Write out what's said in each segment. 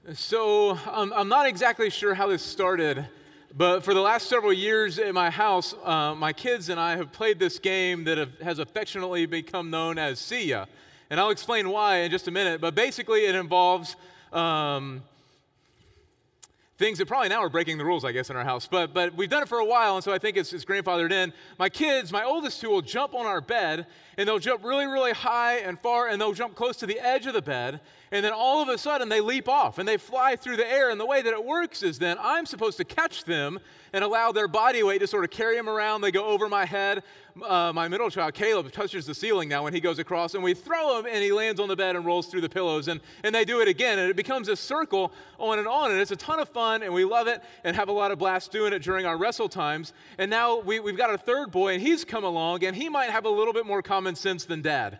So I'm not exactly sure how this started, but for the last several years at my house, my kids and I have played this game that has affectionately become known as See Ya. And I'll explain why in just a minute, but basically it involves things that probably now are breaking the rules, I guess, in our house. But we've done it for a while, and so I think it's grandfathered in. My kids, my oldest two, will jump on our bed, and they'll jump really, really high and far, and they'll jump close to the edge of the bed, and then all of a sudden they leap off, and they fly through the air. And the way that it works is then I'm supposed to catch them and allow their body weight to sort of carry them around. They go over my head. My middle child, Caleb, touches the ceiling now when he goes across, and we throw him, and he lands on the bed and rolls through the pillows, and they do it again, and it becomes a circle on, and it's a ton of fun, and we love it and have a lot of blast doing it during our wrestle times. And now we've got a third boy, and he's come along, and he might have a little bit more common sense than Dad.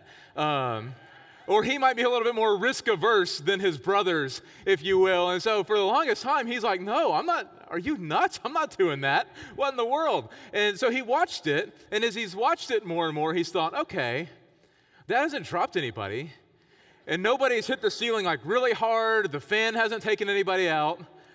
Or he might be a little bit more risk-averse than his brothers, if you will. And so for the longest time, he's like, no, I'm not. Are you nuts? I'm not doing that. What in the world? And so he watched it, and as he's watched it more and more, he's thought, okay, that hasn't dropped anybody, and nobody's hit the ceiling like really hard. The fan hasn't taken anybody out.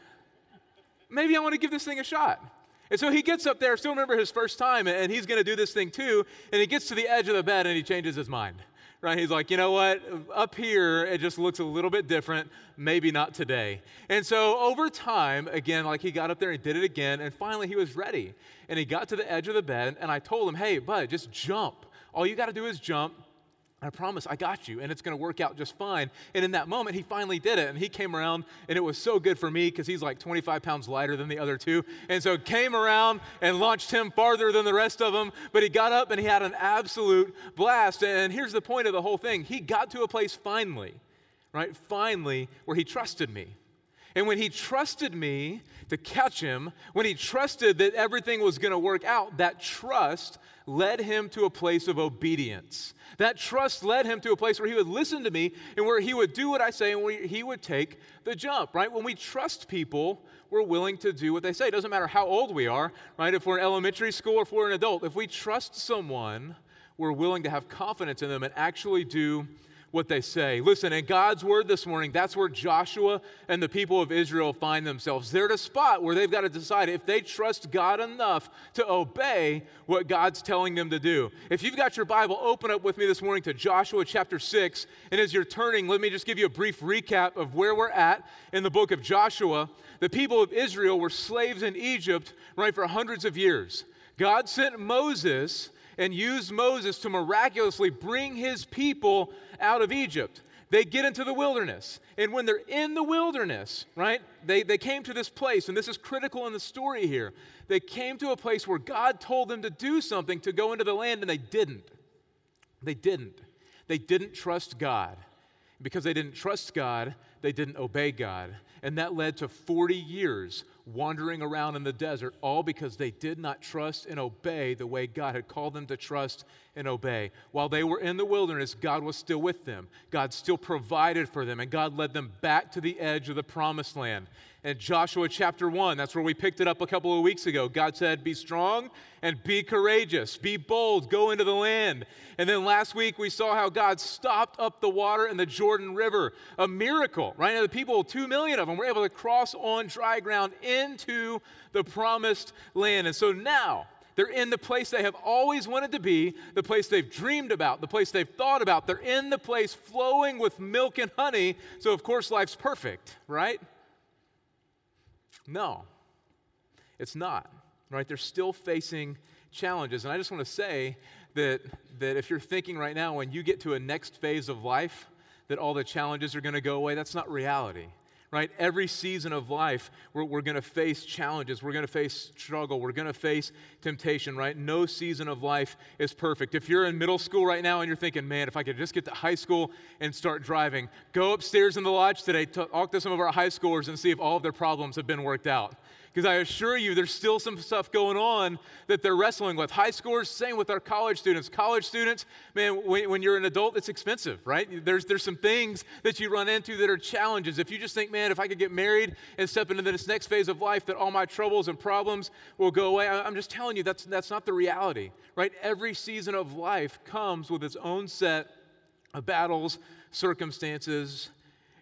Maybe I want to give this thing a shot. And so he gets up there, still remember his first time, and he's going to do this thing too, and he gets to the edge of the bed, and he changes his mind. Right? He's like, you know what? Up here, it just looks a little bit different. Maybe not today. And so over time, again, like he got up there and did it again, and finally he was ready. And he got to the edge of the bed, and I told him, hey, bud, just jump. All you got to do is jump. I promise, I got you, and it's going to work out just fine. And in that moment, he finally did it, and he came around, and it was so good for me because he's like 25 pounds lighter than the other two, and so came around and launched him farther than the rest of them, but he got up, and he had an absolute blast. And here's the point of the whole thing. He got to a place finally, right, finally, where he trusted me. And when he trusted me to catch him, when he trusted that everything was going to work out, that trust led him to a place of obedience. That trust led him to a place where he would listen to me and where he would do what I say and where he would take the jump, right? When we trust people, we're willing to do what they say. It doesn't matter how old we are, right? If we're in elementary school or if we're an adult, if we trust someone, we're willing to have confidence in them and actually do what they say. Listen, in God's word this morning, that's where Joshua and the people of Israel find themselves. They're at a spot where they've got to decide if they trust God enough to obey what God's telling them to do. If you've got your Bible, open up with me this morning to Joshua chapter 6. And as you're turning, let me just give you a brief recap of where we're at in the book of Joshua. The people of Israel were slaves in Egypt, right, for hundreds of years. God sent Moses and used Moses to miraculously bring his people out of Egypt. They get into the wilderness. And when they're in the wilderness, right, they came to this place, and this is critical in the story here. They came to a place where God told them to do something, to go into the land, and they didn't. They didn't. They didn't trust God. Because they didn't trust God, they didn't obey God. And that led to 40 years wandering around in the desert, all because they did not trust and obey the way God had called them to trust and obey. While they were in the wilderness, God was still with them. God still provided for them, and God led them back to the edge of the promised land. In Joshua chapter 1, that's where we picked it up a couple of weeks ago. God said, be strong and be courageous, be bold, go into the land. And then last week we saw how God stopped up the water in the Jordan River, a miracle, right? And the people, 2 million of them, were able to cross on dry ground into the promised land. And so now, they're in the place they have always wanted to be, the place they've dreamed about, the place they've thought about. They're in the place flowing with milk and honey, so of course life's perfect, right? No, it's not, right? They're still facing challenges. And I just want to say that if you're thinking right now when you get to a next phase of life that all the challenges are going to go away, that's not reality. Right? Every season of life, we're going to face challenges. We're going to face struggle. We're going to face temptation, right? No season of life is perfect. If you're in middle school right now and you're thinking, man, if I could just get to high school and start driving, go upstairs in the lodge today, talk to some of our high schoolers and see if all of their problems have been worked out. Because I assure you, there's still some stuff going on that they're wrestling with. High schoolers, same with our college students. College students, man, when you're an adult, it's expensive, right? There's some things that you run into that are challenges. If you just think, man, if I could get married and step into this next phase of life, that all my troubles and problems will go away. I'm just telling you, that's not the reality, right? Every season of life comes with its own set of battles, circumstances,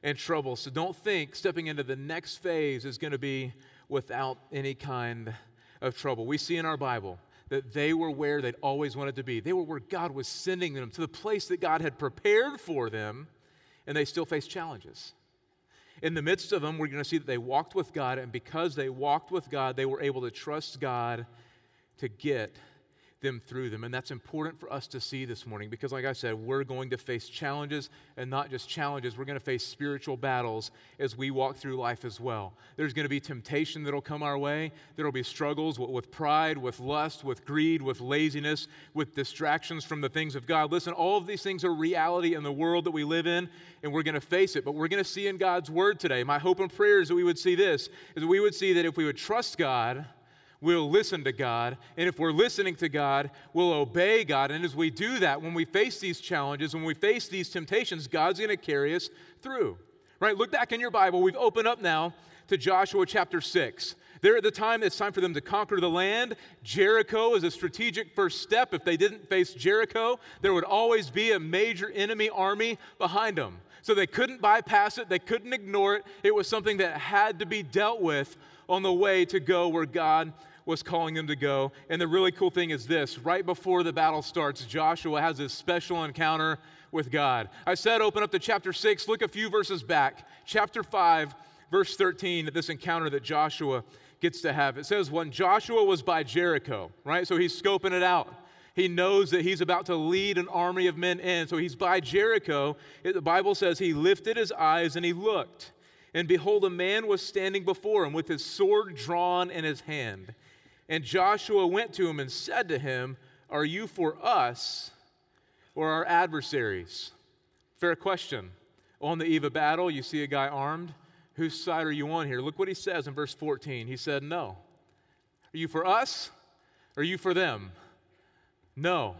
and trouble. So don't think stepping into the next phase is going to be without any kind of trouble. We see in our Bible that they were where they'd always wanted to be. They were where God was sending them, to the place that God had prepared for them, and they still faced challenges. In the midst of them, we're going to see that they walked with God, and because they walked with God, they were able to trust God to get them through them. And that's important for us to see this morning because, like I said, we're going to face challenges, and not just challenges. We're going to face spiritual battles as we walk through life as well. There's going to be temptation that'll come our way. There'll be struggles with pride, with lust, with greed, with laziness, with distractions from the things of God. Listen, all of these things are reality in the world that we live in, and we're going to face it. But we're going to see in God's Word today. My hope and prayer is that we would see this, is that we would see that if we would trust God, we'll listen to God, and if we're listening to God, we'll obey God. And as we do that, when we face these challenges, when we face these temptations, God's going to carry us through. Right? Look back in your Bible. We've opened up now to Joshua chapter 6. There at the time, it's time for them to conquer the land. Jericho is a strategic first step. If they didn't face Jericho, there would always be a major enemy army behind them. So they couldn't bypass it. They couldn't ignore it. It was something that had to be dealt with on the way to go where God was calling them to go. And the really cool thing is this: right before the battle starts, Joshua has this special encounter with God. I said open up to chapter 6. Look a few verses back. Chapter 5, verse 13, this encounter that Joshua gets to have. It says, when Joshua was by Jericho, right? So he's scoping it out. He knows that he's about to lead an army of men in. So he's by Jericho. The Bible says he lifted his eyes and he looked. And behold, a man was standing before him with his sword drawn in his hand. And Joshua went to him and said to him, are you for us or our adversaries? Fair question. On the eve of battle, you see a guy armed. Whose side are you on here? Look what he says in verse 14. He said, no. Are you for us or are you for them? No.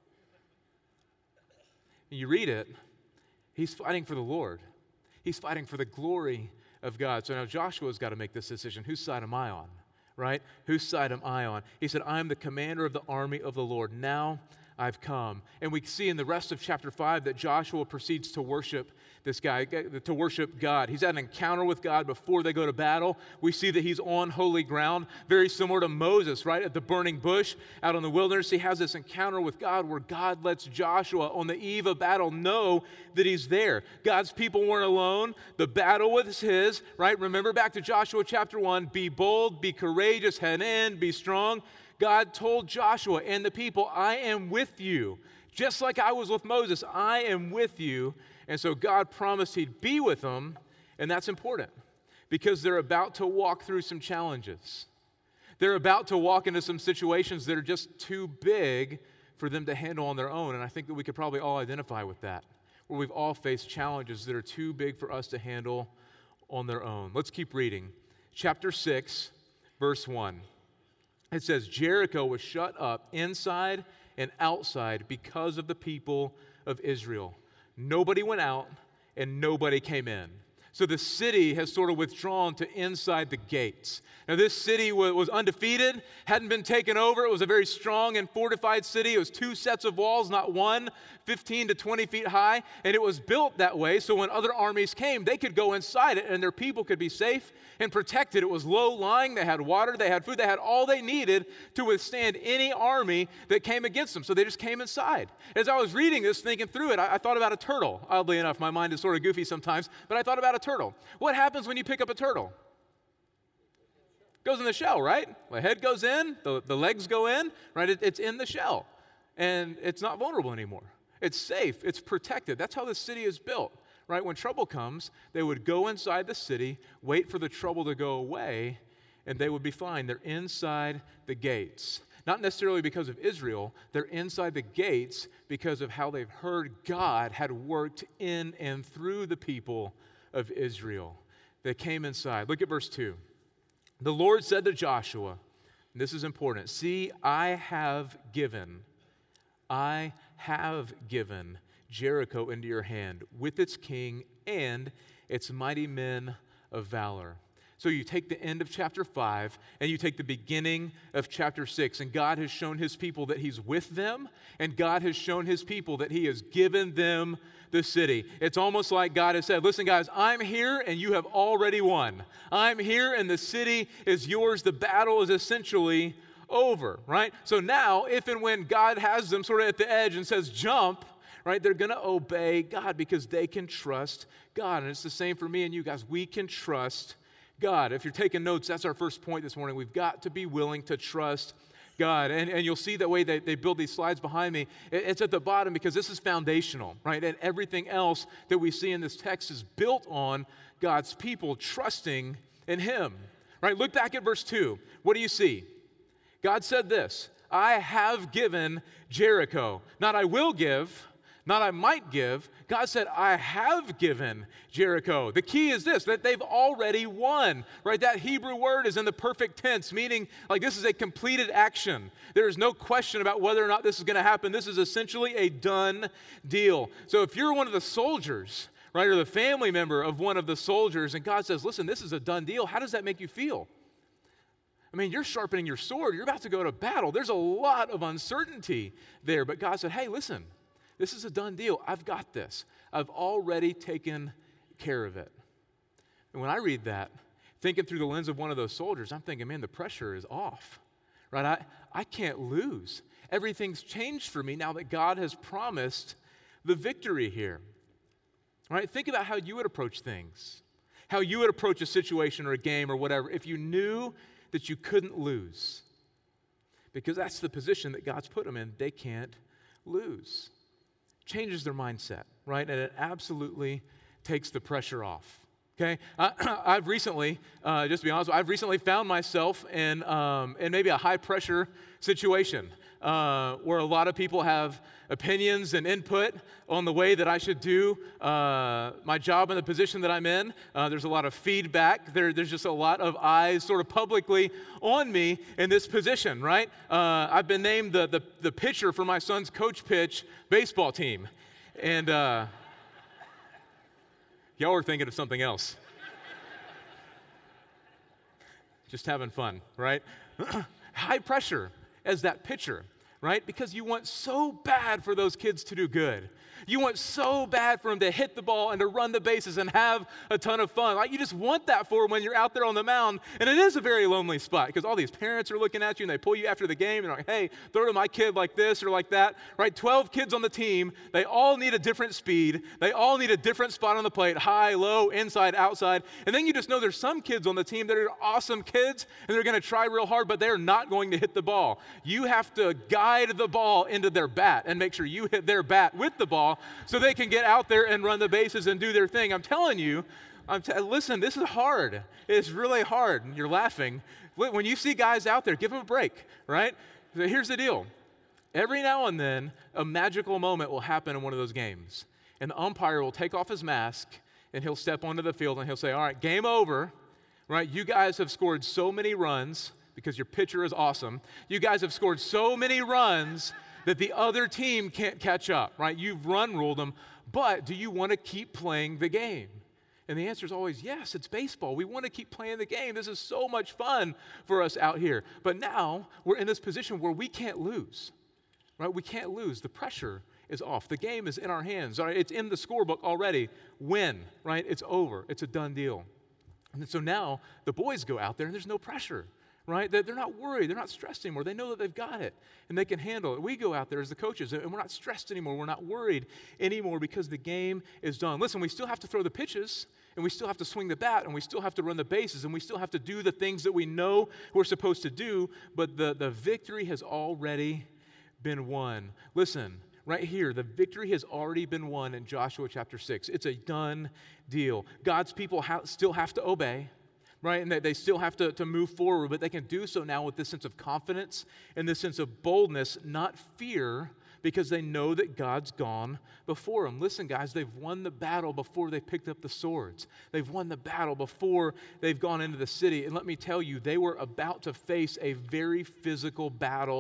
And you read it, he's fighting for the Lord. He's fighting for the glory of God. So now Joshua's got to make this decision. Whose side am I on? Right? Whose side am I on? He said, I am the commander of the army of the Lord. Now I've come. And we see in the rest of chapter 5 that Joshua proceeds to worship this guy, to worship God. He's had an encounter with God before they go to battle. We see that he's on holy ground, very similar to Moses, right? At the burning bush out in the wilderness, he has this encounter with God where God lets Joshua on the eve of battle know that he's there. God's people weren't alone. The battle was his, right? Remember back to Joshua chapter 1, be bold, be courageous, head in, be strong. God told Joshua and the people, I am with you. Just like I was with Moses, I am with you. And so God promised he'd be with them, and that's important because they're about to walk through some challenges. They're about to walk into some situations that are just too big for them to handle on their own, and I think that we could probably all identify with that, where we've all faced challenges that are too big for us to handle on their own. Let's keep reading. Chapter 6, verse 1. It says, Jericho was shut up inside and outside because of the people of Israel. Nobody went out and nobody came in. So the city has sort of withdrawn to inside the gates. Now this city was undefeated, hadn't been taken over. It was a very strong and fortified city. It was 2 sets of walls, not one, 15 to 20 feet high. And it was built that way so when other armies came, they could go inside it and their people could be safe and protected. It was low-lying. They had water. They had food. They had all they needed to withstand any army that came against them. So they just came inside. As I was reading this, thinking through it, I thought about a turtle. Oddly enough, my mind is sort of goofy sometimes, but I thought about a turtle. What happens when you pick up a turtle? It goes in the shell, right? The head goes in, the legs go in, right? It's in the shell, and it's not vulnerable anymore. It's safe. It's protected. That's how the city is built, right? When trouble comes, they would go inside the city, wait for the trouble to go away, and they would be fine. They're inside the gates. Not necessarily because of Israel. They're inside the gates because of how they've heard God had worked in and through the people of Israel. They came inside. Look at verse 2. The Lord said to Joshua, and this is important, see, I have given Jericho into your hand with its king and its mighty men of valor. So you take the end of chapter 5 and you take the beginning of chapter 6, and God has shown his people that he's with them, and God has shown his people that he has given them the city. It's almost like God has said, listen guys, I'm here and you have already won. I'm here and the city is yours. The battle is essentially over, right? So now, if and when God has them sort of at the edge and says jump, right, they're going to obey God because they can trust God. And it's the same for me and you guys. We can trust God. If you're taking notes, that's our first point this morning. We've got to be willing to trust God. And you'll see the way they build these slides behind me. It's at the bottom because this is foundational, right? And everything else that we see in this text is built on God's people trusting in him, right? Look back at verse 2. What do you see? God said this, I have given Jericho. Not I will give, not I might give. God said, I have given Jericho. The key is this, that they've already won, right? That Hebrew word is in the perfect tense, meaning like this is a completed action. There is no question about whether or not this is going to happen. This is essentially a done deal. So if you're one of the soldiers, right, or the family member of one of the soldiers, and God says, listen, this is a done deal, how does that make you feel? I mean, you're sharpening your sword. You're about to go to battle. There's a lot of uncertainty there. But God said, hey, listen, this is a done deal. I've got this. I've already taken care of it. And when I read that, thinking through the lens of one of those soldiers, I'm thinking, man, the pressure is off, right? I can't lose. Everything's changed for me now that God has promised the victory here, right? Think about how you would approach things, how you would approach a situation or a game or whatever if you knew that you couldn't lose, because that's the position that God's put them in. They can't lose. Changes their mindset, right? And it absolutely takes the pressure off, okay? I've recently, just to be honest, I've recently found myself in maybe a high-pressure situation where a lot of people have opinions and input on the way that I should do my job in the position that I'm in. There's a lot of feedback. There's just a lot of eyes sort of publicly on me in this position, right? I've been named the pitcher for my son's coach pitch baseball team. And y'all were thinking of something else. Just having fun, right? High pressure as that pitcher, right? Because you want so bad for those kids to do good. You want so bad for them to hit the ball and to run the bases and have a ton of fun. Like, you just want that for them when you're out there on the mound. And it is a very lonely spot because all these parents are looking at you and they pull you after the game and they're like, hey, throw to my kid like this or like that, right? 12 kids on the team. They all need a different speed. They all need a different spot on the plate, high, low, inside, outside. And then you just know there's some kids on the team that are awesome kids and they're going to try real hard, but they're not going to hit the ball. You have to guide the ball into their bat and make sure you hit their bat with the ball so they can get out there and run the bases and do their thing. I'm telling you, listen, this is hard. It's really hard. And you're laughing. When you see guys out there, give them a break, right? So here's the deal. Every now and then, a magical moment will happen in one of those games. And the umpire will take off his mask, and he'll step onto the field, and he'll say, all right, game over, right? You guys have scored so many runs because your pitcher is awesome. You guys have scored so many runs that the other team can't catch up, right? You've ruled them, but do you want to keep playing the game? And the answer is always yes, it's baseball. We want to keep playing the game. This is so much fun for us out here. But now we're in this position where we can't lose, right? We can't lose. The pressure is off. The game is in our hands. All right? It's in the scorebook already. Win, right? It's over. It's a done deal. And so now the boys go out there and there's no pressure, right? They're not worried. They're not stressed anymore. They know that they've got it and they can handle it. We go out there as the coaches and we're not stressed anymore. We're not worried anymore because the game is done. Listen, we still have to throw the pitches and we still have to swing the bat and we still have to run the bases and we still have to do the things that we know we're supposed to do, but the victory has already been won. Listen, right here, the victory has already been won in Joshua chapter 6. It's a done deal. God's people still have to obey, right? And they still have to move forward, but they can do so now with this sense of confidence and this sense of boldness, not fear, because they know that God's gone before them. Listen, guys, they've won the battle before they picked up the swords. They've won the battle before they've gone into the city. And let me tell you, they were about to face a very physical battle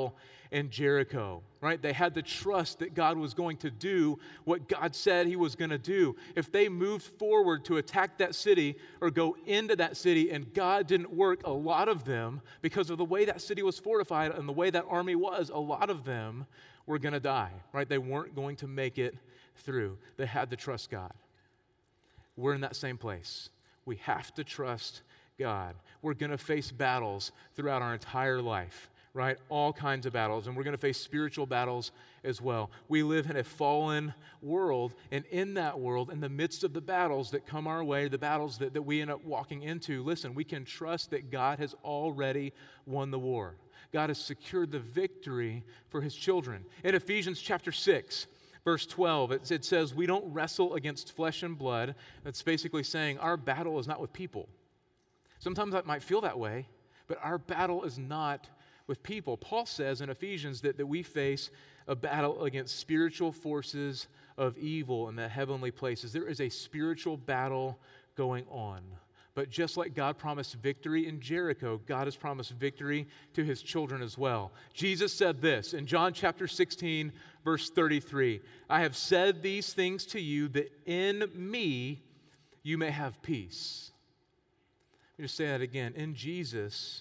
and Jericho, right? They had the trust that God was going to do what God said he was going to do. If they moved forward to attack that city or go into that city and God didn't work, a lot of them, because of the way that city was fortified and the way that army was, a lot of them were going to die, right? They weren't going to make it through. They had to trust God. We're in that same place. We have to trust God. We're going to face battles throughout our entire life, right? All kinds of battles, and we're going to face spiritual battles as well. We live in a fallen world, and in that world, in the midst of the battles that come our way, the battles that we end up walking into, listen, we can trust that God has already won the war. God has secured the victory for his children. In Ephesians chapter 6, verse 12, it says, we don't wrestle against flesh and blood. That's basically saying our battle is not with people. Sometimes that might feel that way, but our battle is not with people. Paul says in Ephesians that we face a battle against spiritual forces of evil in the heavenly places. There is a spiritual battle going on. But just like God promised victory in Jericho, God has promised victory to his children as well. Jesus said this in John chapter 16, verse 33, I have said these things to you that in me you may have peace. Let me just say that again. In Jesus,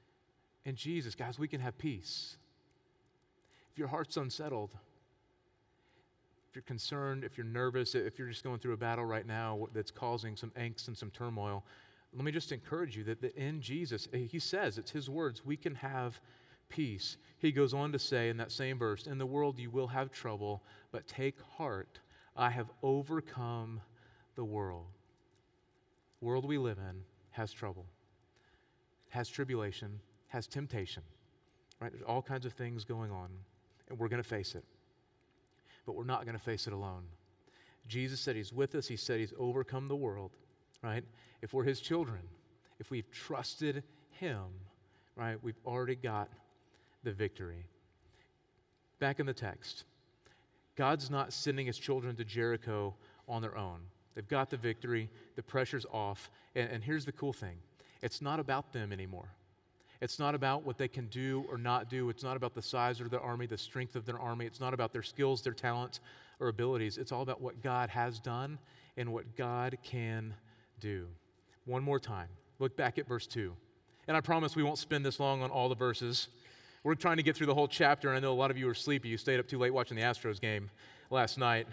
guys, we can have peace. If your heart's unsettled, if you're concerned, if you're nervous, if you're just going through a battle right now that's causing some angst and some turmoil, let me just encourage you that in Jesus, he says, it's his words, we can have peace. He goes on to say in that same verse, in the world you will have trouble, but take heart, I have overcome the world. The world we live in has trouble, has tribulation, has temptation, right? There's all kinds of things going on, and we're going to face it. But we're not going to face it alone. Jesus said he's with us. He said he's overcome the world, right? If we're his children, if we've trusted him, right, we've already got the victory. Back in the text, God's not sending his children to Jericho on their own. They've got the victory. The pressure's off. And here's the cool thing. It's not about them anymore. It's not about what they can do or not do. It's not about the size of their army, the strength of their army. It's not about their skills, their talents, or abilities. It's all about what God has done and what God can do. One more time. Look back at verse 2. And I promise we won't spend this long on all the verses. We're trying to get through the whole chapter, and I know a lot of you are sleepy. You stayed up too late watching the Astros game last night.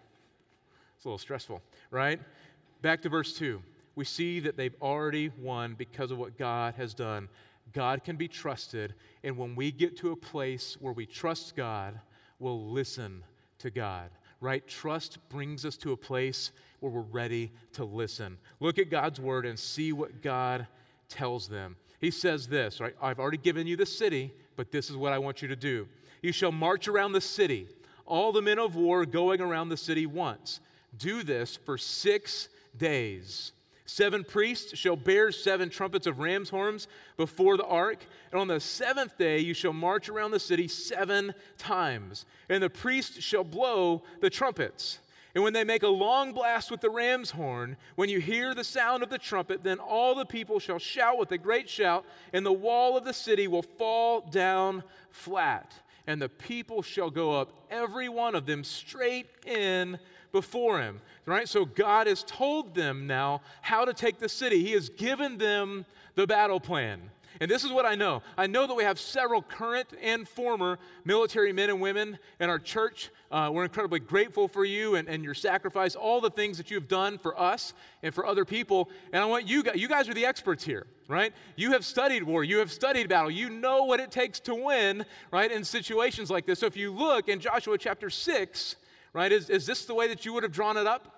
It's a little stressful, right? Back to verse 2. We see that they've already won because of what God has done. God can be trusted, and when we get to a place where we trust God, we'll listen to God, right? Trust brings us to a place where we're ready to listen. Look at God's word and see what God tells them. He says this, right? I've already given you the city, but this is what I want you to do. You shall march around the city, all the men of war going around the city once. Do this for 6 days. 7 priests shall bear 7 trumpets of ram's horns before the ark. And on the 7th day you shall march around the city 7 times. And the priests shall blow the trumpets. And when they make a long blast with the ram's horn, when you hear the sound of the trumpet, then all the people shall shout with a great shout, and the wall of the city will fall down flat. And the people shall go up, every one of them, straight in before him. Right? So God has told them now how to take the city. He has given them the battle plan. And this is what I know. I know that we have several current and former military men and women in our church. We're incredibly grateful for you and your sacrifice, all the things that you've done for us and for other people. And I want you guys are the experts here, right? You have studied war. You have studied battle. You know what it takes to win, right, in situations like this. So if you look in Joshua chapter 6, right, is this the way that you would have drawn it up?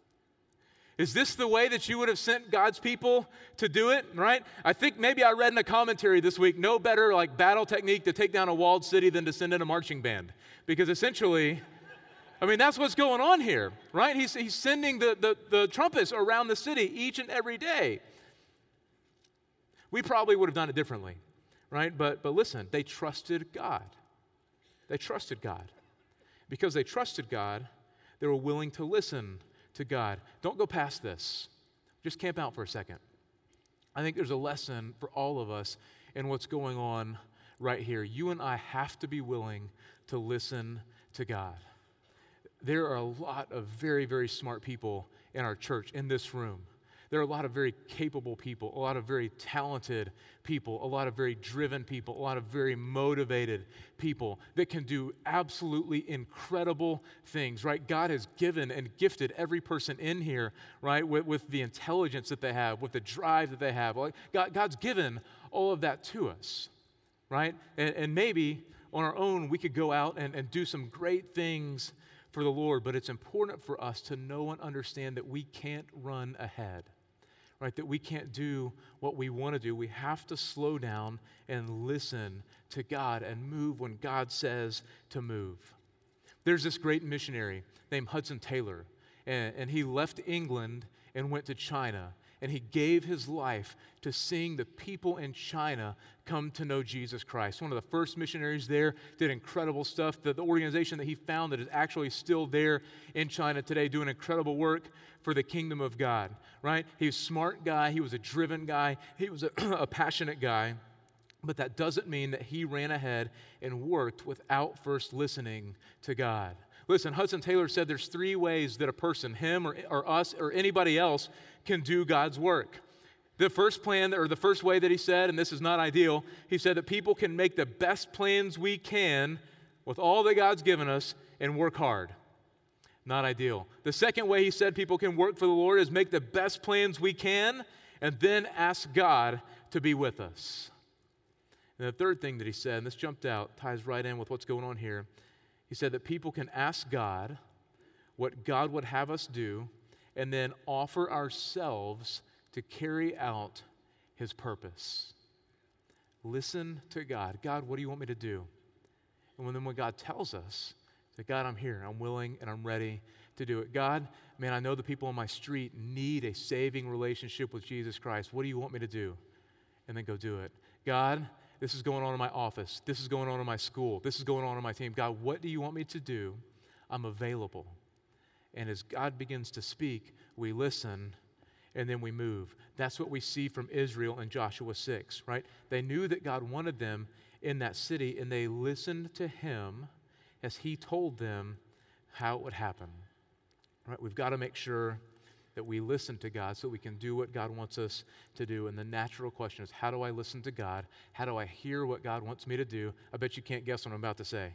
Is this the way that you would have sent God's people to do it, right? I think maybe I read in a commentary this week, no better like battle technique to take down a walled city than to send in a marching band. Because essentially, I mean, that's what's going on here, right? He's sending the trumpets around the city each and every day. We probably would have done it differently, right? But listen, they trusted God. They trusted God. Because they trusted God, they were willing to listen to God. Don't go past this. Just camp out for a second. I think there's a lesson for all of us in what's going on right here. You and I have to be willing to listen to God. There are a lot of very, very smart people in our church, in this room. There are a lot of very capable people, a lot of very talented people, a lot of very driven people, a lot of very motivated people that can do absolutely incredible things, right? God has given and gifted every person in here, right, with the intelligence that they have, with the drive that they have. Like God's given all of that to us, right? And maybe on our own we could go out and do some great things for the Lord, but it's important for us to know and understand that we can't run ahead. Right, that we can't do what we want to do. We have to slow down and listen to God and move when God says to move. There's this great missionary named Hudson Taylor, and he left England and went to China, and he gave his life to seeing the people in China come to know Jesus Christ. One of the first missionaries there, did incredible stuff. The organization that he founded is actually still there in China today, doing incredible work for the kingdom of God, right? He was a smart guy. He was a driven guy. He was a passionate guy. But that doesn't mean that he ran ahead and worked without first listening to God. Listen, Hudson Taylor said there's 3 ways that a person, him or us or anybody else, can do God's work. The first plan, or the first way that he said, and this is not ideal, he said that people can make the best plans we can with all that God's given us and work hard. Not ideal. The second way he said people can work for the Lord is make the best plans we can and then ask God to be with us. And the third thing that he said, and this jumped out, ties right in with what's going on here, he said that people can ask God what God would have us do and then offer ourselves to carry out his purpose. Listen to God. God, what do you want me to do? And then when God tells us that, God, I'm here, I'm willing, and I'm ready to do it. God, man, I know the people on my street need a saving relationship with Jesus Christ. What do you want me to do? And then go do it. God, this is going on in my office. This is going on in my school. This is going on in my team. God, what do you want me to do? I'm available. And as God begins to speak, we listen and then we move. That's what we see from Israel in Joshua 6, right? They knew that God wanted them in that city, and they listened to him as he told them how it would happen. Right? We've got to make sure that we listen to God so we can do what God wants us to do. And the natural question is, how do I listen to God? How do I hear what God wants me to do? I bet you can't guess what I'm about to say. I've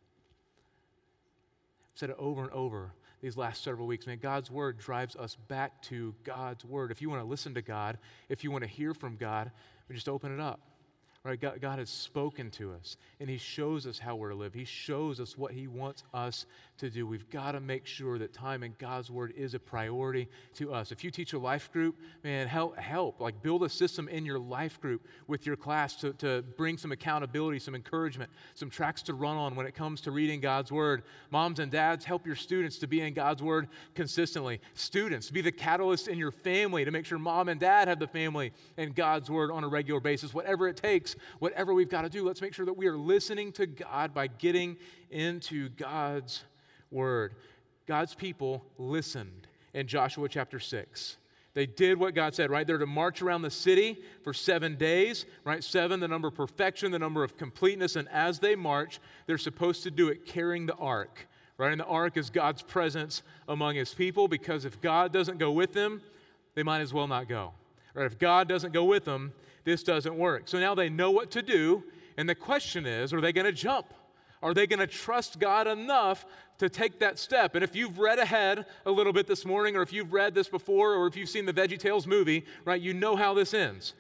said it over and over these last several weeks. Man, God's word drives us back to God's word. If you want to listen to God, if you want to hear from God, we just open it up. Right? God has spoken to us, and he shows us how we're to live. He shows us what he wants us to do. We've got to make sure that time in God's word is a priority to us. If you teach a life group, man, help. Like, build a system in your life group with your class to bring some accountability, some encouragement, some tracks to run on when it comes to reading God's word. Moms and dads, help your students to be in God's word consistently. Students, be the catalyst in your family to make sure mom and dad have the family in God's word on a regular basis. Whatever it takes, whatever we've got to do, let's make sure that we are listening to God by getting into God's word. God's people listened in Joshua chapter 6. They did what God said, right? They're to march around the city for 7 days, right? 7, the number of perfection, the number of completeness. And as they march, they're supposed to do it carrying the ark, right? And the ark is God's presence among his people, because if God doesn't go with them, they might as well not go. Right? If God doesn't go with them, this doesn't work. So now they know what to do, and the question is, are they going to jump? Are they going to trust God enough to take that step? And if you've read ahead a little bit this morning, or if you've read this before, or if you've seen the VeggieTales movie, right, you know how this ends.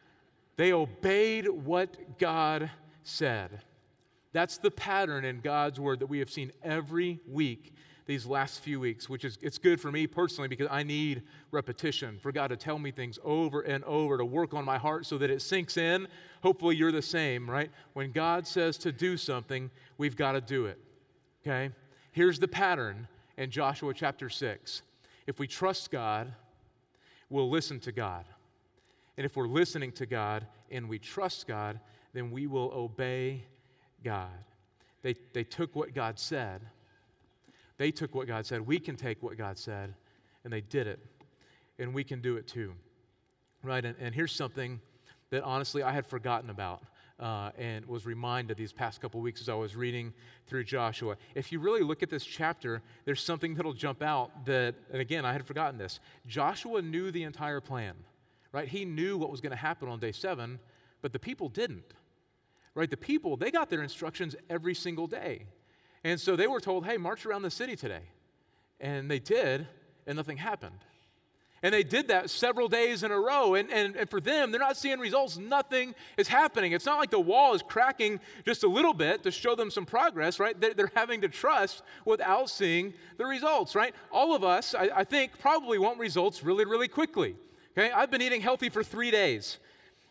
They obeyed what God said. That's the pattern in God's word that we have seen every week these last few weeks, which is, it's good for me personally because I need repetition, for God to tell me things over and over, to work on my heart so that it sinks in. Hopefully you're the same, right? When God says to do something, we've got to do it, okay? Here's the pattern in Joshua chapter 6. If we trust God, we'll listen to God. And if we're listening to God and we trust God, then we will obey God. They took what God said. They took what God said. We can take what God said, and they did it. And we can do it too, right? And here's something that honestly I had forgotten about. and was reminded these past couple weeks as I was reading through Joshua. If you really look at this chapter, there's something that'll jump out that, and again, I had forgotten this. Joshua knew the entire plan, right? He knew what was going to happen on day 7, but the people didn't, right? The people, they got their instructions every single day. And so they were told, hey, march around the city today. And they did, and nothing happened. And they did that several days in a row. And for them, they're not seeing results. Nothing is happening. It's not like the wall is cracking just a little bit to show them some progress, right? They're having to trust without seeing the results, right? All of us, I think, probably want results really, really quickly. Okay? I've been eating healthy for 3 days.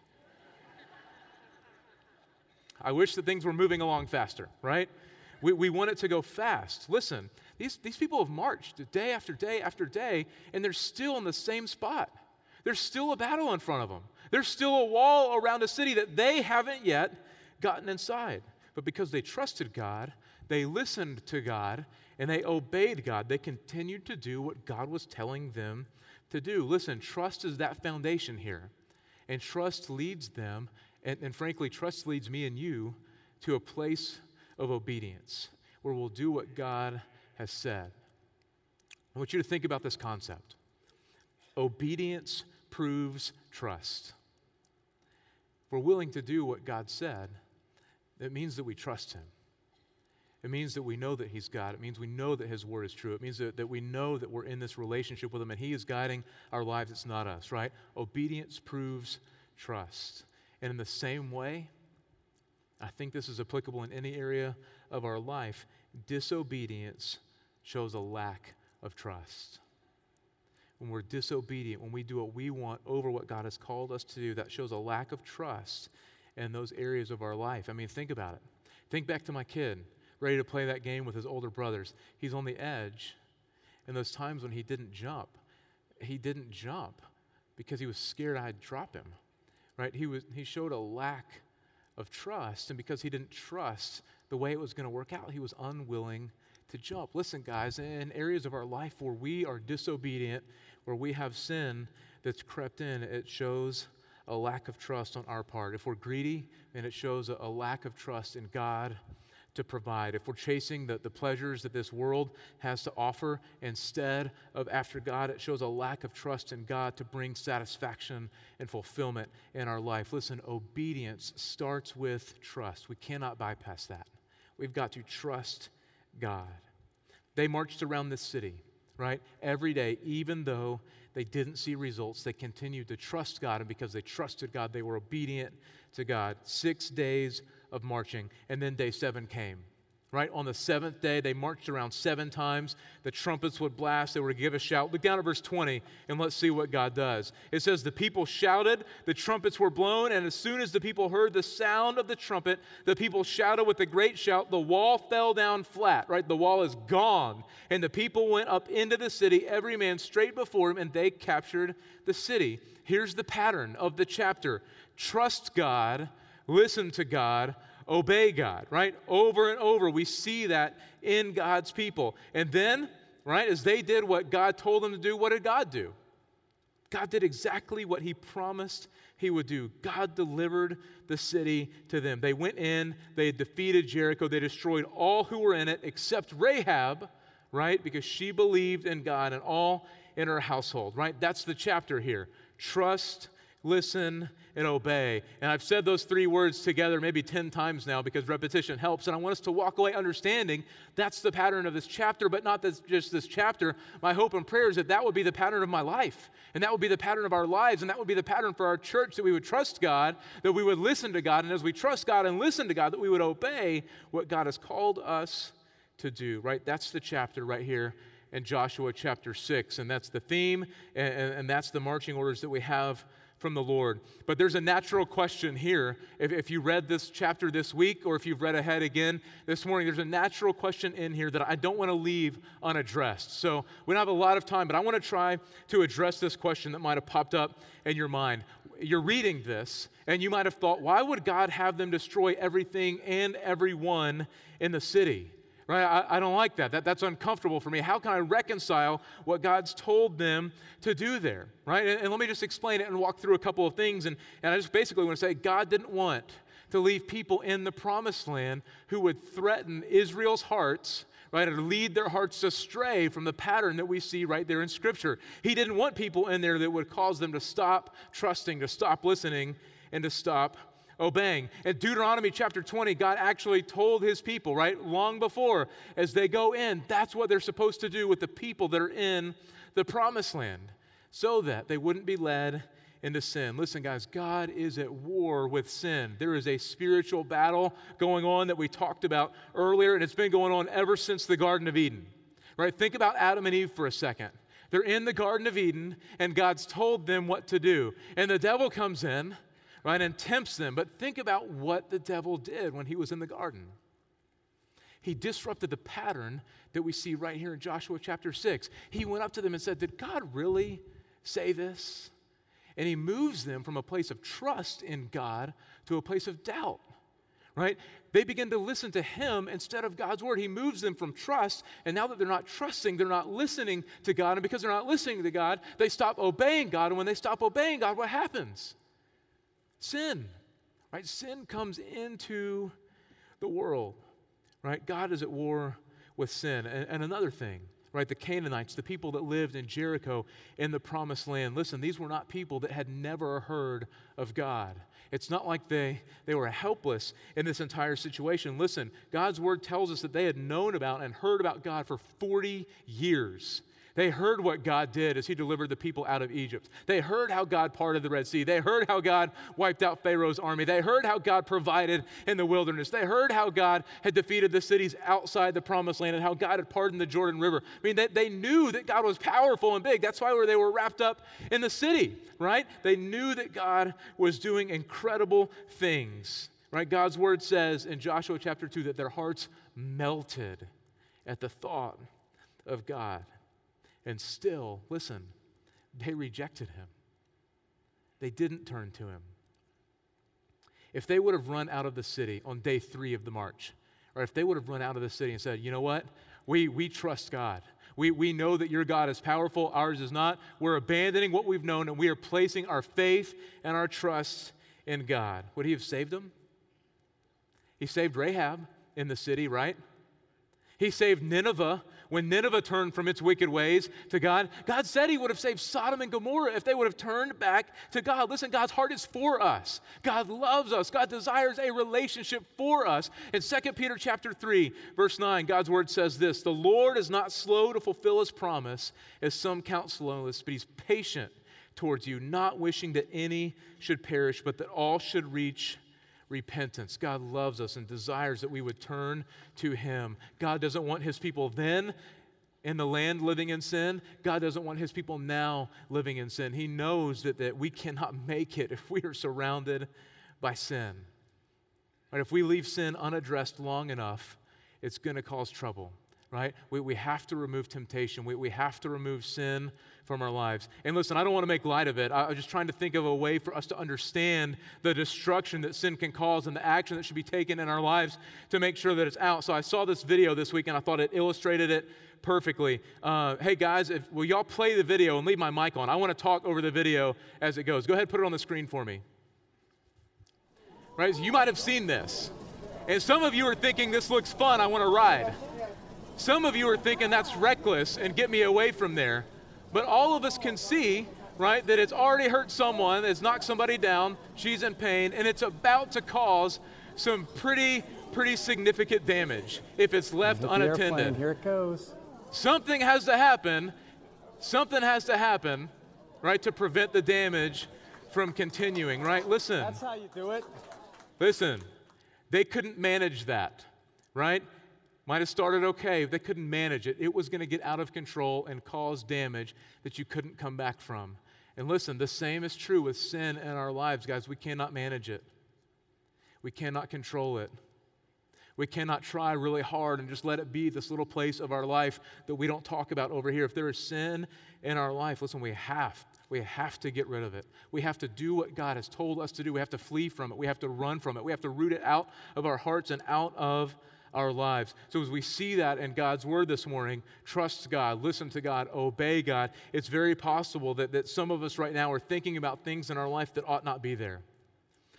I wish that things were moving along faster, right? We want it to go fast. Listen, these people have marched day after day after day, and they're still in the same spot. There's still a battle in front of them. There's still a wall around a city that they haven't yet gotten inside. But because they trusted God, they listened to God, and they obeyed God, they continued to do what God was telling them to do. Listen, trust is that foundation here. And trust leads them, and frankly, trust leads me and you to a place of obedience, where we'll do what God has said. I want you to think about this concept. Obedience proves trust. If we're willing to do what God said, it means that we trust Him. It means that we know that He's God. It means we know that His word is true. It means that we know that we're in this relationship with Him and He is guiding our lives. It's not us, right? Obedience proves trust. And in the same way, I think this is applicable in any area of our life. Disobedience shows a lack of trust. When we're disobedient, when we do what we want over what God has called us to do, that shows a lack of trust in those areas of our life. I mean, think about it. Think back to my kid, ready to play that game with his older brothers. He's on the edge. And those times when he didn't jump because he was scared I'd drop him, right? He showed a lack of trust, and because he didn't trust the way it was going to work out, he was unwilling to jump. Listen, guys, in areas of our life where we are disobedient, where we have sin that's crept in, it shows a lack of trust on our part. If we're greedy, then it shows a lack of trust in God to provide. If we're chasing the pleasures that this world has to offer instead of after God, it shows a lack of trust in God to bring satisfaction and fulfillment in our life. Listen, obedience starts with trust. We cannot bypass that. We've got to trust God. They marched around this city, right? Every day, even though they didn't see results, they continued to trust God, and because they trusted God, they were obedient to God. 6 days of marching, and then day 7 came. Right? On the 7th day, they marched around 7 times. The trumpets would blast. They would give a shout. Look down at verse 20, and let's see what God does. It says, the people shouted, the trumpets were blown, and as soon as the people heard the sound of the trumpet, the people shouted with a great shout. The wall fell down flat. Right? The wall is gone. And the people went up into the city, every man straight before him, and they captured the city. Here's the pattern of the chapter. Trust God, listen to God, obey God, right? Over and over, we see that in God's people. And then, right, as they did what God told them to do, what did God do? God did exactly what He promised He would do. God delivered the city to them. They went in, they defeated Jericho, they destroyed all who were in it except Rahab, right? Because she believed in God and all in her household, right? That's the chapter here. Trust, listen, and obey. And I've said those 3 words together maybe 10 times now because repetition helps. And I want us to walk away understanding that's the pattern of this chapter, but not just this chapter. My hope and prayer is that that would be the pattern of my life. And that would be the pattern of our lives. And that would be the pattern for our church, that we would trust God, that we would listen to God. And as we trust God and listen to God, that we would obey what God has called us to do, right? That's the chapter right here in Joshua chapter 6. And that's the theme, and that's the marching orders that we have from the Lord. But there's a natural question here. If you read this chapter this week, or if you've read ahead again this morning, there's a natural question in here that I don't want to leave unaddressed. So we don't have a lot of time, but I want to try to address this question that might have popped up in your mind. You're reading this, and you might have thought, why would God have them destroy everything and everyone in the city? Right? I don't like that. That's uncomfortable for me. How can I reconcile what God's told them to do there? Right? And let me just explain it and walk through a couple of things. And I just basically want to say God didn't want to leave people in the promised land who would threaten Israel's hearts, right, and lead their hearts astray from the pattern that we see right there in Scripture. He didn't want people in there that would cause them to stop trusting, to stop listening, and to stop obeying. In Deuteronomy chapter 20, God actually told his people, right, long before, as they go in, that's what they're supposed to do with the people that are in the promised land, so that they wouldn't be led into sin. Listen, guys, God is at war with sin. There is a spiritual battle going on that we talked about earlier, and it's been going on ever since the Garden of Eden, right? Think about Adam and Eve for a second. They're in the Garden of Eden, and God's told them what to do. And the devil comes in, right, and tempts them. But think about what the devil did when he was in the garden. He disrupted the pattern that we see right here in Joshua chapter 6. He went up to them and said, "Did God really say this?" And he moves them from a place of trust in God to a place of doubt, right? They begin to listen to him instead of God's word. He moves them from trust, and now that they're not trusting, they're not listening to God. And because they're not listening to God, they stop obeying God. And when they stop obeying God, what happens? Sin, right? Sin comes into the world, right? God is at war with sin. And another thing, right? The Canaanites, the people that lived in Jericho in the promised land. Listen, these were not people that had never heard of God. It's not like they were helpless in this entire situation. Listen, God's word tells us that they had known about and heard about God for 40 years. They heard what God did as he delivered the people out of Egypt. They heard how God parted the Red Sea. They heard how God wiped out Pharaoh's army. They heard how God provided in the wilderness. They heard how God had defeated the cities outside the promised land and how God had parted the Jordan River. I mean, they knew that God was powerful and big. That's why they were wrapped up in the city, right? They knew that God was doing incredible things, right? God's word says in Joshua chapter 2 that their hearts melted at the thought of God. And still, listen, they rejected him. They didn't turn to him. If they would have run out of the city on day 3 of the march, or if they would have run out of the city and said, "You know what? We trust God. We know that your God is powerful, ours is not. We're abandoning what we've known, and we are placing our faith and our trust in God." Would he have saved them? He saved Rahab in the city, right? He saved Nineveh when Nineveh turned from its wicked ways to God. God said he would have saved Sodom and Gomorrah if they would have turned back to God. Listen, God's heart is for us. God loves us. God desires a relationship for us. In 2 Peter chapter 3, verse 9, God's word says this: "The Lord is not slow to fulfill his promise, as some count slowness, but he's patient towards you, not wishing that any should perish, but that all should reach repentance." God loves us and desires that we would turn to him. God doesn't want his people then in the land living in sin. God doesn't want his people now living in sin. He knows that we cannot make it if we are surrounded by sin. Right? If we leave sin unaddressed long enough, it's going to cause trouble. Right? We have to remove temptation. We have to remove sin from our lives. And listen, I don't want to make light of it. I'm just trying to think of a way for us to understand the destruction that sin can cause and the action that should be taken in our lives to make sure that it's out. So I saw this video this week, and I thought it illustrated it perfectly. Hey, guys, will y'all play the video and leave my mic on? I want to talk over the video as it goes. Go ahead and put it on the screen for me. Right? So you might have seen this. And some of you are thinking, this looks fun, I want to ride. Some of you are thinking that's reckless and get me away from there. But all of us can see, right, that it's already hurt someone, it's knocked somebody down, she's in pain, and it's about to cause some pretty significant damage if it's left unattended. Here it goes. Something has to happen, right, to prevent the damage from continuing, right? Listen. That's how you do it. Listen, they couldn't manage that, right? Might have started okay. They couldn't manage it. It was going to get out of control and cause damage that you couldn't come back from. And listen, the same is true with sin in our lives, guys. We cannot manage it. We cannot control it. We cannot try really hard and just let it be this little place of our life that we don't talk about over here. If there is sin in our life, listen, we have to get rid of it. We have to do what God has told us to do. We have to flee from it. We have to run from it. We have to root it out of our hearts and out of our lives. So as we see that in God's word this morning, trust God, listen to God, obey God, it's very possible that some of us right now are thinking about things in our life that ought not be there.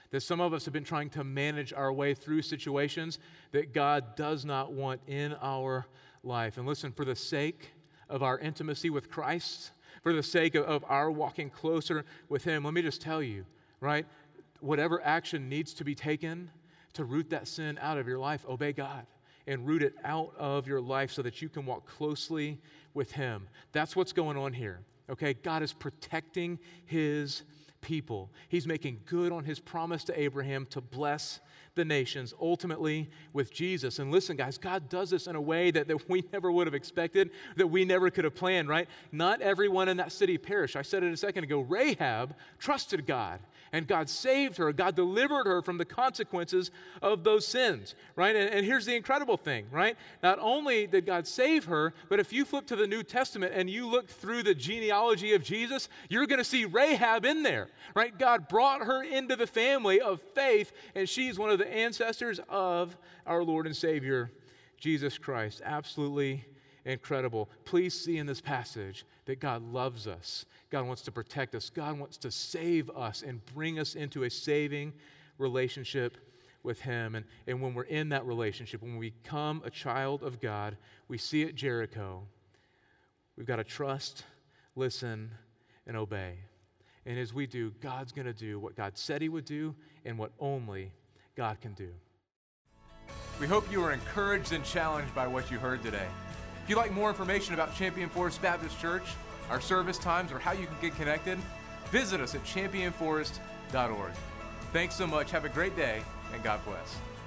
that some of us have been trying to manage our way through situations that God does not want in our life. And listen, for the sake of our intimacy with Christ, for the sake of our walking closer with Him, let me just tell you, right? Whatever action needs to be taken to root that sin out of your life, obey God and root it out of your life so that you can walk closely with Him. That's what's going on here, okay? God is protecting His people. He's making good on His promise to Abraham to bless the nations, ultimately with Jesus. And listen, guys, God does this in a way that we never would have expected, that we never could have planned, right? Not everyone in that city perished. I said it a second ago. Rahab trusted God, and God saved her. God delivered her from the consequences of those sins, right? And here's the incredible thing, right? Not only did God save her, but if you flip to the New Testament and you look through the genealogy of Jesus, you're going to see Rahab in there, right? God brought her into the family of faith, and she's one of the ancestors of our Lord and Savior, Jesus Christ. Absolutely incredible. Please see in this passage that God loves us. God wants to protect us. God wants to save us and bring us into a saving relationship with Him. And when we're in that relationship, when we become a child of God, we see at Jericho, we've got to trust, listen, and obey. And as we do, God's going to do what God said He would do and what only God can do. We hope you were encouraged and challenged by what you heard today. If you'd like more information about Champion Forest Baptist Church, our service times, or how you can get connected, visit us at championforest.org. Thanks so much. Have a great day, and God bless.